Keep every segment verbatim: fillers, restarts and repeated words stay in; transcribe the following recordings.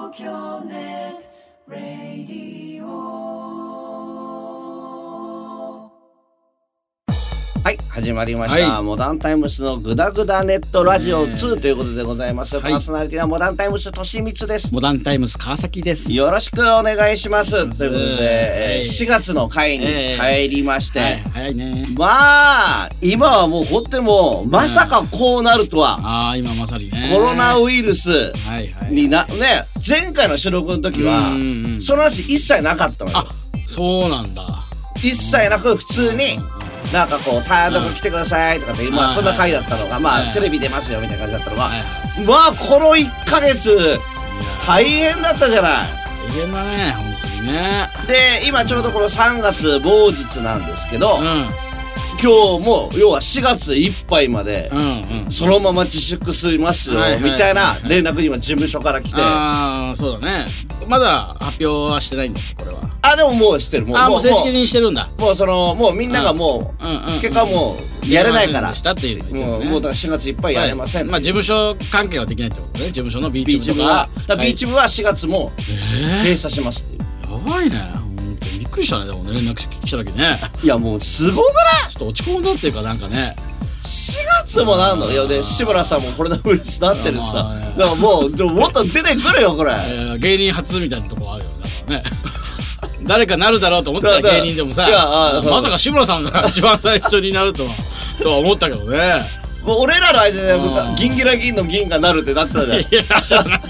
東京ネットラディオ。 はい、始まりました、はい、モダンタイムスのグダグダネットラジオツーということでございます、はい、パーソナリティはモダンタイムスとしみつです。 モダンタイムス川崎です。 よろしくお願いします、うん、ということで、えー、しがつの回に入りまして、えー、 早いね。 まあ今はもうほってもまさかこうなるとは、 うん、あ今まさにねコロナウイルスにな、はいはい、ね前回の収録の時は、うんうん、その話一切なかったのよ。 あそうなんだ。 一切なく普通になんかこう単独来てくださいとかってまあそんな回だったのがまあテレビ出ますよみたいな感じだったのがまあこのいっかげつ大変だったじゃない。 大変だね本当にね。 で今ちょうどこのさんがつ某日なんですけど、うん、今日も要はしがついっぱいまでそのまま自粛しますよみたいな連絡今事務所から来て。 ああそうだね。まだ発表はしてないんだっけこれは。 あでももうしてる。もうあもう正式にしてるんだ。 もうそのもうみんながもう、うんうんうん、結果もうやれないからしたっていう、ね、 もうもうだからしがついっぱいやれません、はい、 まあ事務所関係はできないってことね。事務所のビーチ部とかビーチ部はビーチ部はしがつも閉鎖しますっていう、 えー、やばいね。びっくりしたね。でもね連絡来た時ね。 いやもうすごくない？ ちょっと落ち込んだっていうかなんかねしがつもなんの。いやで志村さんもコロナウイルスなってるしさ、だからもうでももっと出てくるよこれ。 芸人初みたいなとこあるよね。だからね誰かなるだろうと思ってた芸人でもさ、まさか志村さんが一番最初になるとはとは思ったけどね。 もう俺らの間でギンギラギンの銀がなるってなってたじゃん。いや知らなかった。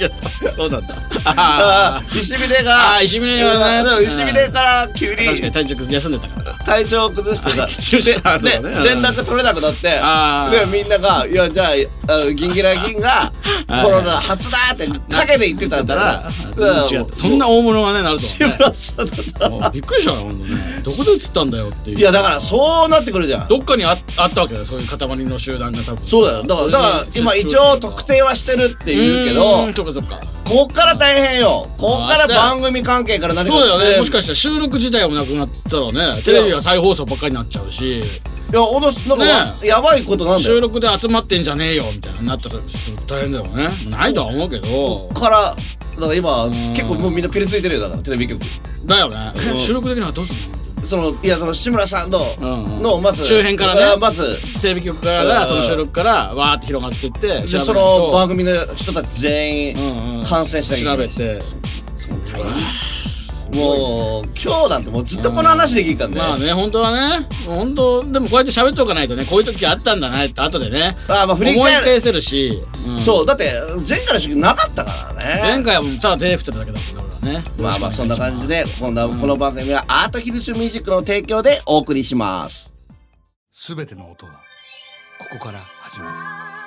そうなんだ。ああ石峰があ石峰がね石峰から急に確かに体調休んでたから体調崩してさで連絡取れなくなってでみんながいやじゃあギンギラギンがコロナ初だって陰で言ってたんだらそんな大物がねなると志村さんだったびっくりしたよ。どこで映ったんだよっていう。 いやだからそうなってくるじゃん。 どっかにあったわけだよそういう塊の集団が多分。 そうだよ。だからだから今一応特定はしてるって言うけどそっかそっかこっから大変よ。こっから番組関係から何か。 そうだよね。もしかしたら収録自体もなくなったらねテレビは再放送ばっかりになっちゃうし。 いやおのなんか、ね、やばいことなんだよ。 収録で集まってんじゃねえよみたいななったら大変だよね。ないとは思うけどこっからだから今結構もうみんなピリついてるよ。だからテレビ局だよね。収録できなかったらどうするの。 そのいやその志村さんの、うんうん、のまず周辺からねまずテレビ局からその収録からわーって広がっていってでその番組の人たち全員感染したり調べて大変。もう今日なんてもうずっとこの話できるからね。 まあね本当はね本当でもこうやって喋っておかないとねこういう時あったんだなって後でねあまあ振り返思い返せるし、 うん、そうだって前回の週なかったからね。 前回はもうただ手振ってただけだったからね。 まあまあそんな感じで今度はこの番組はアートヒルズミュージックの提供でお送りします。 すべての音はここから始まる。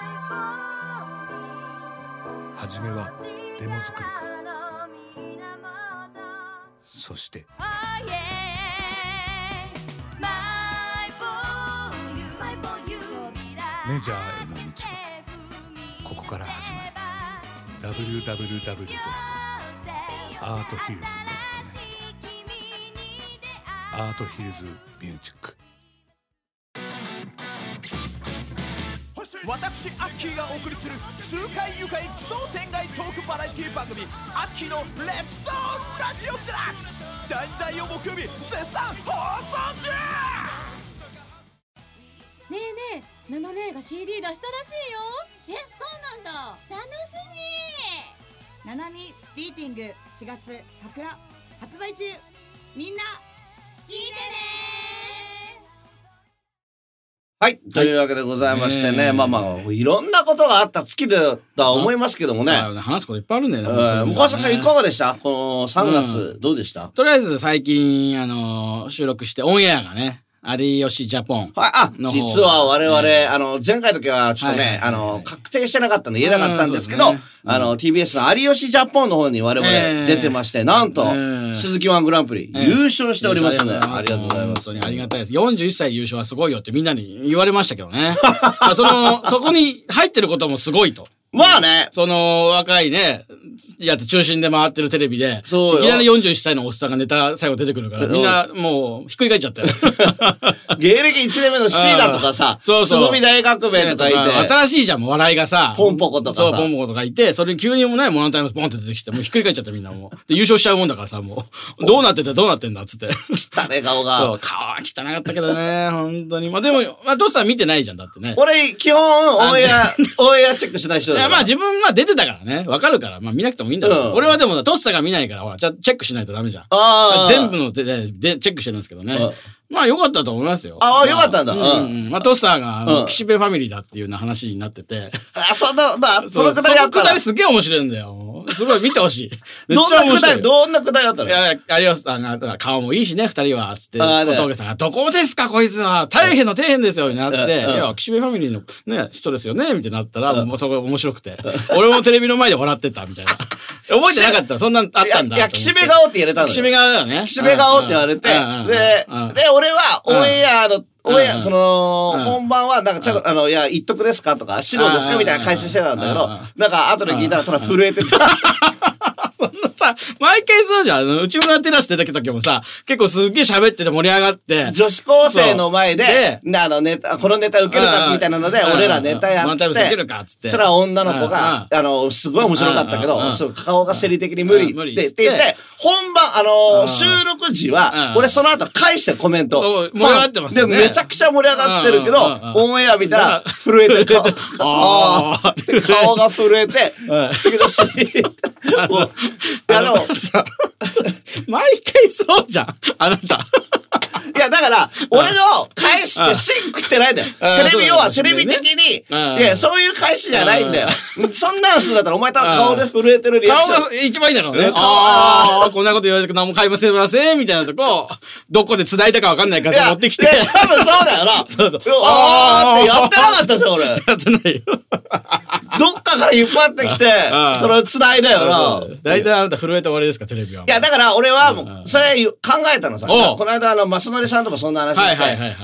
始めはデモ作りから、そしてメジャーへの道はここから始まる。 ダブリューダブリューダブリュー ドットアートヒルズ ドットネット アートヒルズミュージック。 私アッキーがお送りする痛快愉快奇想天外トークバラエティ番組アッキーのレッツトークラジオデラックスだいたい曜木曜日絶賛放送中。 ねえねえナナ姉が シーディー 出したらしいよ。 えそうなんだ楽しみ。 ナナミビーティングしがつ桜発売中。みんな聞いてね。 はい、というわけでございましてね、まあまあいろんなことがあった月だとは思いますけどもね。 話すこといっぱいあるんだよね。 川崎さんいかがでした？このさんがつどうでした？ とりあえず最近あの収録してオンエアがね有吉ジャポンの方、 はい、あ実は我々、えー、あの前回の時はちょっとね、はいはいはいはい、あの確定してなかったんで言えなかったんですけど、うんねうん、あの ティービーエス の有吉ジャポンの方に我々出てまして、えー、なんと、えー、鈴木ワングランプリ、えー、優勝しておりますので、えー、ありがとうございます。 本当にありがたいです。よんじゅういっさい優勝はすごいよってみんなに言われましたけどねそのそこに入ってることもすごいとまあね。 その、若いね、やつ中心で回ってるテレビで、 そうよいきなりよんじゅういっさいのおっさんがネタ最後出てくるから、みんなもうひっくり返っちゃったよ。 芸歴いちねんめのシーダとかさ、 そうそう。 つぐみ大革命とかいて。 新しいじゃん、もう笑いがさ。 ポンポコとかさ。 そう、ポンポコとかいて、それに急にもね、モノタイムスポンって出てきて、もうひっくり返っちゃったみんなもう。で、優勝しちゃうもんだからさ、もう。どうなっててどうなってんだっつって。 汚ね顔が。 そう、顔は汚かったけどね、本当に。まあでも、まあ、トスさん見てないじゃん、だってね。 俺、基本、オンエア、オンエアチェックしない人だから。 いや、まあ自分は出てたからね。わかるから。まあ見なくてもいいんだけど。うん、俺はでも、トスさんが見ないから、ほら、じゃチェックしないとダメじゃん。 あ全部のでででチェックしてるんですけどね。まあ良かったと思いますよ。 ああ、良かったんだ。うんうん。まあトスさんが、岸辺ファミリーだっていうような話になってて。 あ、その、まあ、そのくだりあったら。 そのくだりすげえ面白いんだよ。すごい見てほしい。 どんなくだり、どんなくだりあったの？ いや、有吉さんが、顔もいいしね、二人は、つって、小峠さんが、どこですか、こいつは。大変の底辺ですよ、になって、いや、岸辺ファミリーのね、人ですよね、みたいになったら、もうそこ面白くて。俺もテレビの前で笑ってた、みたいな。覚えてなかったそんなあったんだ。 いや、岸辺顔って言われたの。 岸辺顔だよね。 岸辺顔って言われて、で、で、俺は、オンエアの、オンエア、その、本番は、なんかちょっと、あの、いや、一徳ですかとか、白ですかみたいな開始してたんだけど、なんか、後で聞いたら、ただ震えてた。 そんなさ、毎回そうじゃん。内村テラス出てきた時もさ、結構すっげえ喋ってて盛り上がって。 女子高生の前で、あの、ネタ、このネタ受けるかみたいなので、俺らネタやって。 ワンタイム受けるかっつって。 そしたら女の子が、あの、すごい面白かったけど、顔が生理的に無理って言って、本番、あの、収録時は、俺その後返してコメント。 盛り上がってますよね。 で、めちゃくちゃ盛り上がってるけど、オンエア見たら、震えてる顔。顔が震えて、次のシーン。いやでもさ、毎回そうじゃん、あなた。 いや、だから、俺の返しって芯食ってないんだよ。テレビ、要はテレビ的に、いや、そういう返しじゃないんだよ。そんなんするんだったら、お前多分顔で震えてるリアクション。 顔が一番いいだろうね。ああ、こんなこと言われて何も買いませんません、みたいなとこ、どこで繋いだかわかんないから持ってきて。 多分そうだよな。 そうそう。 あーってやってなかったじゃん、俺。やってないよ。 どっかから引っ張ってきて、それを繋いだよな。 大体あなた震えて終わりですか、テレビは。 いや、だから俺はもう、それ考えたのさ。この間、あの、マスノリさんともそんな話して。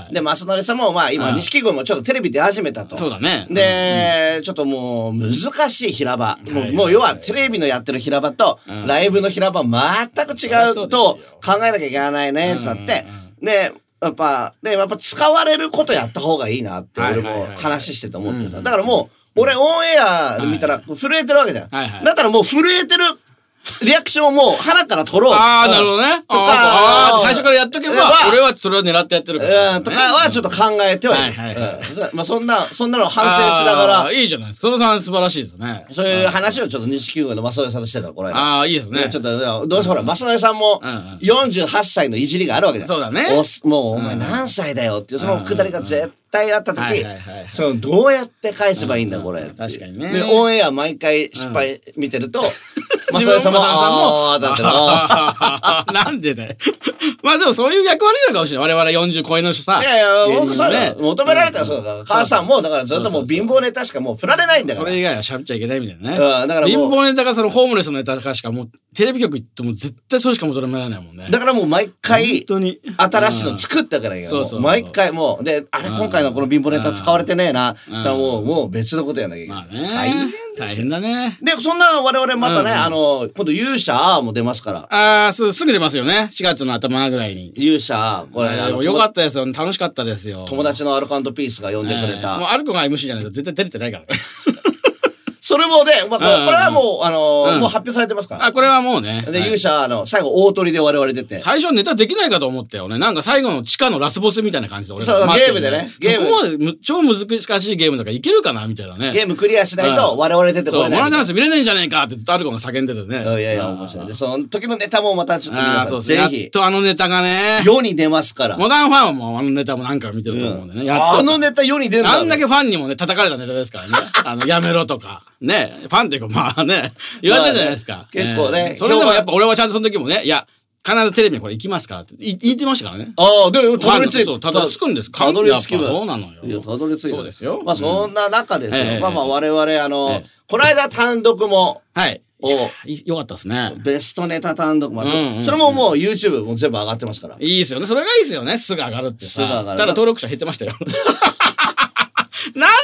で、マスノリさんも、まあ今、錦鯉もちょっとテレビ出始めたと。 そうだね。 で、ちょっともう、難しい平場。もう、要はテレビのやってる平場と、ライブの平場全く違うと考えなきゃいけないね、ってなって。で、やっぱ、で、やっぱ使われることやった方がいいなって、俺も話してて思ってさ。だからもう、俺オンエア見たら震えてるわけじゃん。だったらもう震えてるリアクションをもう腹から取ろう。 ああ、なるほどね。とか、最初からやっとけば、俺はそれを狙ってやってるから。 とかはちょっと考えてはいる。まあそんな、そんなの反省しながら。 いいじゃないですか。そのさん素晴らしいですね。 そういう話をちょっと錦鯉の正則さんとしてたの、この間。 ああ、いいですね。 ちょっと、どうせほら、正則さんもよんじゅうはっさいのいじりがあるわけじゃん。 そうだね。 もう、お前何歳だよっていう、そのくだりが絶対あった時、その、どうやって返せばいいんだ、これ。 確かにね。 で、オンエア毎回失敗見てると、正則さんも、ああ、だってな。 なんでだよ。まあでもそういう役割なのかもしれない。我々よんじゅう超えの人さ。 いやいや、ほんとそうだよ。求められたらそうだから。母さんも、だからずっともう貧乏ネタしかもう振られないんだから。 それ以外は喋っちゃいけないみたいなね。 うん、だから貧乏ネタかそのホームレスのネタかしかもう、テレビ局行っても絶対それしか求められないもんね。 だからもう毎回、 本当に新しいの作ってからいいから。毎回もう、で、あれ今回のこの貧乏ネタ使われてねえな。だからもう、もう別のことやんなきゃいけない。大変ですよ。 大変だね。 で、そんな我々またね、あの、今度勇者も出ますから。 ああ、すぐ出ますよね。しがつの頭ぐらいに。 勇者、これ、 よかったですよ。楽しかったですよ。 友達のアルコ&ピースが呼んでくれた。 もうアルコが エムシー じゃないと絶対出れてないからね。 それもね、まあ、これはもう、あの、もう発表されてますから。 あ、これはもうね。 で、勇者、あの、最後、大鳥で我々出て。 最初ネタできないかと思ったよね。なんか最後の地下のラスボスみたいな感じで俺そう、ゲームでね。 ゲーム。そこまで超難しいゲームとかいけるかなみたいなね。 ゲームクリアしないと我々出てこれない。 そう、モナダンス見れないんじゃねえかってずっとアルコが叫んでてね。 いやいや、面白い。で、その時のネタもまたちょっと皆さん、ぜひ。 やっとあのネタがね。 世に出ますから。 モダンファンはもうあのネタも何回も見てると思うんでね。 あのネタ世に出るんだ。 あんだけファンにもね、叩かれたネタですからね。あの、やめろとか。ね。ファンっていうか、まあね、言われたじゃないですか。 結構ね。 それでもやっぱ俺はちゃんとその時もね、いや、必ずテレビにこれ行きますからって言ってましたからね。 ああ、でも、たどり着いた。たどり着くんですか？ たどり着けば。 そうなのよ。 いや、たどり着いた。 そうですよ。 まあ、そんな中ですよ。まあまあ、我々、あの、この間単独も、 はい。よかったですね。 ベストネタ単独もあって、それももう YouTube も全部上がってますから。 いいですよね。それがいいですよね。すぐ上がるってさ。すぐ上がる。ただ登録者減ってましたよ。なん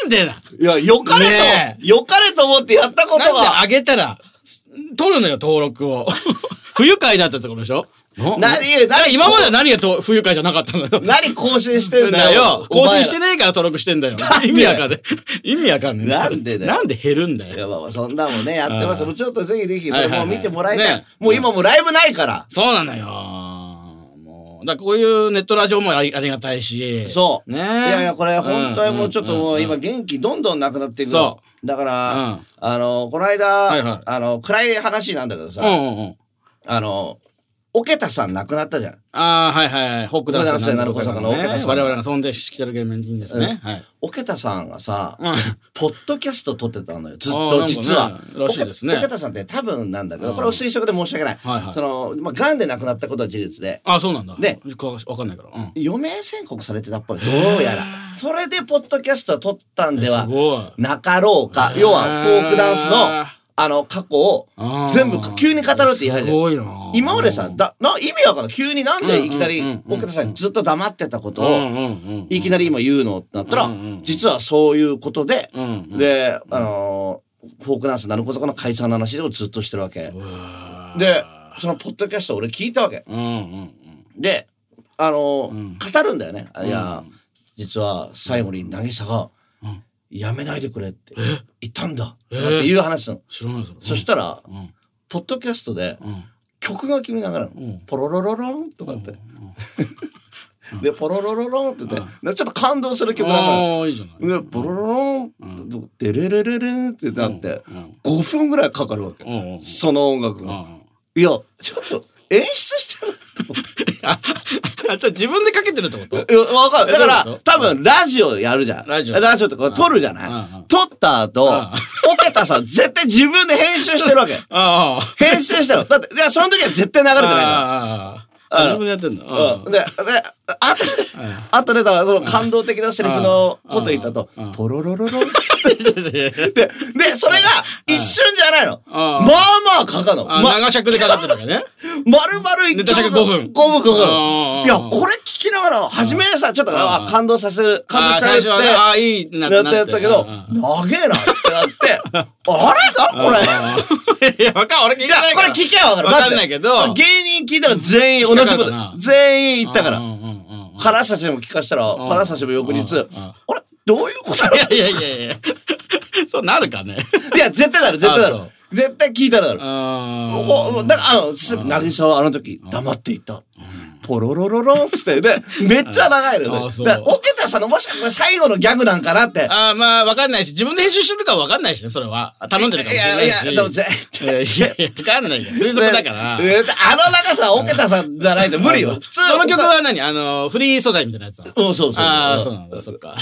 なんでだ。 いや、よかれねと、よかれと思ってやったことなんでが。 あげたら、取るのよ、登録を。不愉快だったってことでしょ。 何、 何今までは何がと不愉快じゃなかったのよ。 何更新してんだよ。 更新してねえから登録してんだよ。意味わかんない。意味わかんない。 なんでだよ。 なんで減るんだよ。 いや、まあまあそんなもんね、やってます。もうちょっとぜひぜひ、それも見てもらいたい。 はいはいはいねもう今もうライブないから。 そうなのよ。もう、だからこういうネットラジオもありありがたいし。 そう。 ね。いいやいや、これ本当にもうちょっともう今元気どんどんなくなっていく。 そだから、 うんあの、この間、 はいはいあの、暗い話なんだけどさ、 うんうんうん。 あの、桶田さん亡くなったじゃん。 ああ、はいはいはい。ホックダンスなるこさんの桶田さん。 我々が尊敬してきてる芸人ですね。はい。 桶田さんがさ、 うんポッドキャスト撮ってたのよ。ずっあーと実は。 なんかねらしいですね桶田さんって多分なんだけど、 うんこれは推測で申し訳ない。 はいはいその、まあ、癌で亡くなったことは事実で、 ああ、そうなんだ。 でわかんないから。うん。 余命宣告されてたっぽい。どうやら。それでポッドキャストを撮ったんではすごい。 なかろうか。要は、フォークダンスの、あの、過去をあー全部急に語るって言い始める。 すごいな。 今までさ、だ、な、意味わかんない。急になんでいきなり、 うんうんうんうん桶田さんにずっと黙ってたことを、 うんうんうん。 いきなり今言うのってなったら、 うんうんうん実はそういうことで、 うんうんで、あのーフォークダンス鳴子坂の解散の話をずっとしてるわけ。で、そのポッドキャストを俺聞いたわけ。 うんうんうん。 で、あのーうん語るんだよね。いや、実は最後に渚が、やめないでくれって言ったんだ。とかっていう話なの。 知らないそれ。 そしたら、 うんポッドキャストでうん曲が急に流れるの。 うんポロロロロンとかって。で、ポロロロロンって言って、なんかちょっと感動する曲だから。 ああ、いいじゃない。 で、ポロロロン、デレレレレンってなって、ごふんぐらいかかるわけ。 うんうんその音楽が。いや、ちょっと演出してると思って。 あ、あと自分でかけてるってこといや、わかる。だかえどういうことら、多分、ラジオやるじゃん。 ラジオラジオとか撮るじゃないうんうん撮った後、 うん桶田さん絶対自分で編集してるわけ。 ああ。 編集してる。だって、いや、その時は絶対流れてないから。 ああ。自分でやってんだ。 うん。で、で、あとで、あとで、だからその感動的なセリフのこと言ったと、ポロロロロンで、で、それが一瞬じゃないの。まあまあかかるの。 あ、 ま、 長尺でかかってるわけね。 丸々一ネタ尺ごふんごふんかかるあの。 ーいや、これ聞きながら、初めさ、ちょっと、あ感動させる、感動ああ、 させるって、 最初はね、ああ、いいなってやっなってたやったけど、長えなってなって、あれだこれ。 いや、わかん、俺聞いいや、 てないから。 これ聞けばわかる。 わかんないけど。 芸人聞いたら全員同じこと引っかかったな。 全員言ったから。 うんうんうんうん金指も聞かしたら、金指も翌日、あれどういうことなんいやいやですかいやいや。そうなるかね。 いや、絶対なる、絶対なるあそう。 絶対聞いたらなる。 あほだから、あの、す渚はあの時、黙っていた。ポロロロロンっつって、で、めっちゃ長いのよ。 あそうだから桶田さんのもしかこれ最後のギャグなんかなって。 ああ、まあ、わかんないし、自分で編集してるかわかんないしね、それは。頼んでるかもしれないし。 いやいや、でも絶対。 いやいやいや、わかんないよ。推測だから。 ねあの長さ、桶田さんじゃないと無理よ。普通その曲は何あの、フリー素材みたいなやつなの。 うん、そうそう。 ああ、そうなんだ、そっか。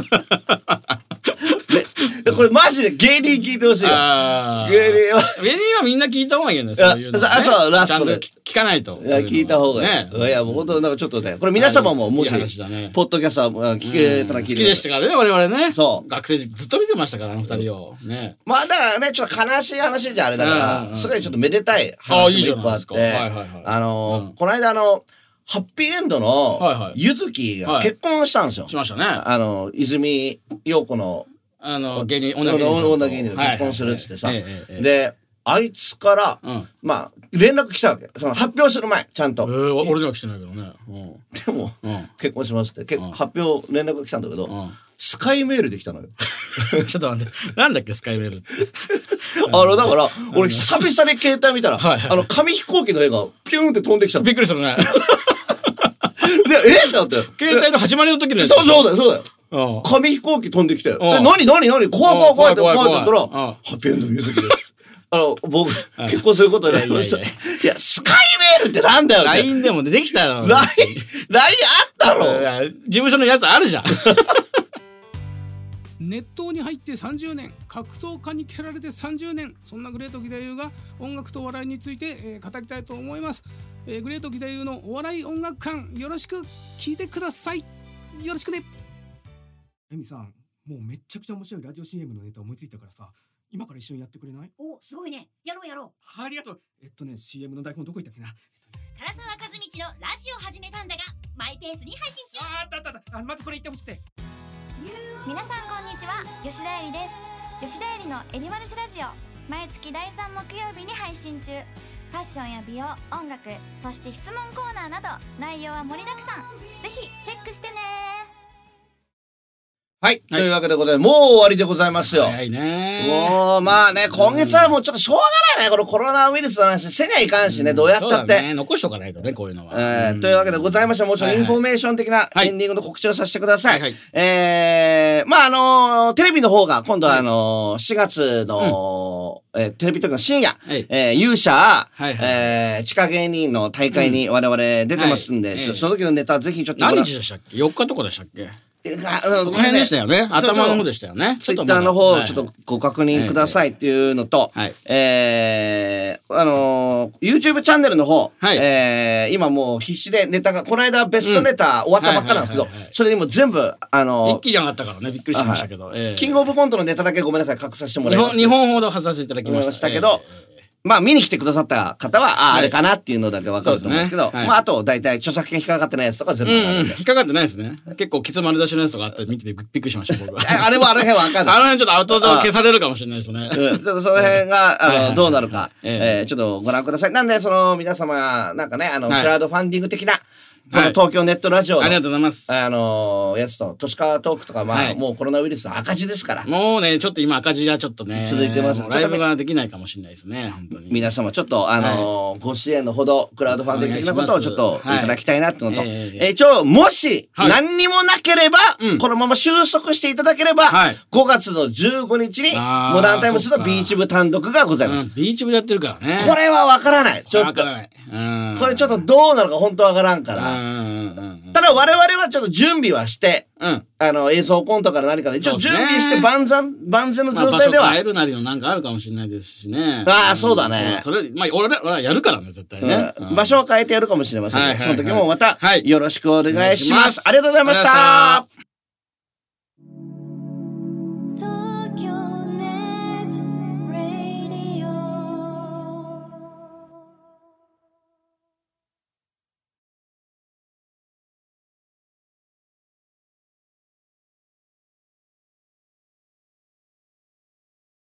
でこれマジで芸人聞いてほしいよ。 ああ。 芸人は。 芸人はみんな聞いた方がいいよね、そういうのね。 あそうラストでちゃんと聞かないと。 いや、聞いた方がいい。 ね。 いや、もう本当なんかちょっとね、これ皆様ももし、 いい話だねポッドキャストは聞けたら聞いて好きでしたからね、我々ね。 そう学生時ずっと見てましたから、あの二人を。ね。 まあだからね、ちょっと悲しい話じゃあれだかうんうんうら、 んすごいちょっとめでたいああいい話も一個あって、 じゃないですかはいはいはいあのうんー、この間あの、ハッピーエンドのはいはいゆずきが結婚したんですよ。 しましたね。 あの、泉陽子のあの、芸人、 女女芸人さんと。 女芸人と結婚するっつってさはいはいはいええええ。 で、あいつからうん、 まあ、連絡来たわけ。その発表する前、ちゃんと。 えー、俺には来てないけどね。うん。 でも、 うん結婚しますって、結うん発表連絡来たんだけど、 うんスカイメールで来たのよ。 ちょっと待って。なんだっけ、スカイメールって。 あの、だから、俺久々に携帯見たら、 はいはいあの、紙飛行機の絵がピューンって飛んできたの。で、 びっくりするね。 えってなって。 携帯の始まりの時のやつ。 そうそうだよ、そうだよ。 うん。 紙飛行機飛んできて。で、 ん何何何怖い怖い怖いって怖いって言ったら、 うんハッピーエンドの水木です。あの、僕、結婚することになりました。いいやいや、スカイメールってなんだよってライン でもできたよ。 ライン、ラインあったろいや事務所のやつあるじゃん。 熱湯に入ってさんじゅうねん、格闘家に蹴られてさんじゅうねん、そんなグレート義太夫が音楽とお笑いについて、えー語りたいと思います、えーグレート義太夫のお笑い音楽館、よろしく聞いてください。よろしくね。エミさん、もうめっちゃくちゃ面白いラジオ シーエム のネタ思いついたからさ、今から一緒にやってくれない？ お、すごいね。やろうやろう。 ありがとう。えっとね シーエム の台本どこ行ったっけな。 唐沢和道のラジオ始めたんだがマイペースに配信中。 ああったあったあった。あまずこれ言ってほしくて。 皆さんこんにちは、吉田えりです。吉田えりのえりまるしラジオ、毎月だいさん木曜日に配信中。ファッションや美容、音楽、そして質問コーナーなど内容は盛りだくさん。ぜひチェックしてね。 はい、はい、というわけでございます。もう終わりでございますよ。 早いね。 もう、まあね、今月はもうちょっとしょうがないね。このコロナウイルスの話せにはいかんしね、どうやったって。 ね、残しとかないとね、こういうのは。 えー、というわけでございました。もちろんインフォメーション的なエンディングの告知をさせてください。はいはい、えー、まああのー、テレビの方が今度はあのー、しがつの、うん、えー、テレビとか深夜、はい、えー、勇者、はいはい、えー、地下芸人の大会に我々出てますんで、うんはい、その時のネタぜひちょっと。 何日でしたっけ ?よっかとかでしたっけこの辺でしたよね。頭の方でしたよね。 ツイッターの方、ちょっとご確認くださいっていうのと、はい、えー、あのー、YouTube チャンネルの方、はい、えー、今もう必死でネタが、この間ベストネタ終わったばっかなんですけど、それにも全部、あのー、 一気に上がったからね、びっくりしましたけど。えー、 キングオブコントのネタだけごめんなさい、隠させてもらいます。 日本ほど外させていただきましたけど、えーまあ見に来てくださった方は、ああ、あれかなっていうのだけわかると思うんですけど、まああと大体著作権引っかかってないやつとか全部わかるんで。 引っかかってないですね。結構ケツ丸出しのやつとかあって見てびっくりしました、僕は。 あれもあの辺はわかんない。 あの辺ちょっとアウトドア消されるかもしれないですね。 うん。その辺が、あの、どうなるか、えちょっとご覧ください。なんで、その皆様、なんかね、あの、クラウドファンディング的な、この東京ネットラジオの、 ありがとうございます。 あのー、やつと、都市川トークとか、まあ、はい、もうコロナウイルスの赤字ですから。 もうね、ちょっと今赤字がちょっとね、 続いてます。 ライブができないかもしれないですね、本当に。 皆様、ちょっと、あのーはい、ご支援のほど、クラウドファンディング的なことをちょっといただきたいなっていうのと、はい、えー、一応、もし、何にもなければ、はい、このまま収束していただければ、はい、ごがつのじゅうごにちに、モダンタイムスのビーチ部単独がございます。うん、 ビーチ部やってるからね。 これはわからない。ちょっと。これちょっとどうなるか本当わからんから。ただ我々はちょっと準備はして、うん、あの映像コントから何から一応準備して万全、万全の状態では。 まあ、場所変えるなりのなんかあるかもしれないですしね。 ああ、そうだね。 それ、まあ、俺らはやるからね、絶対ね。 うん、場所を変えてやるかもしれません。その時もまた、よろしくお願いします。ありがとうございました。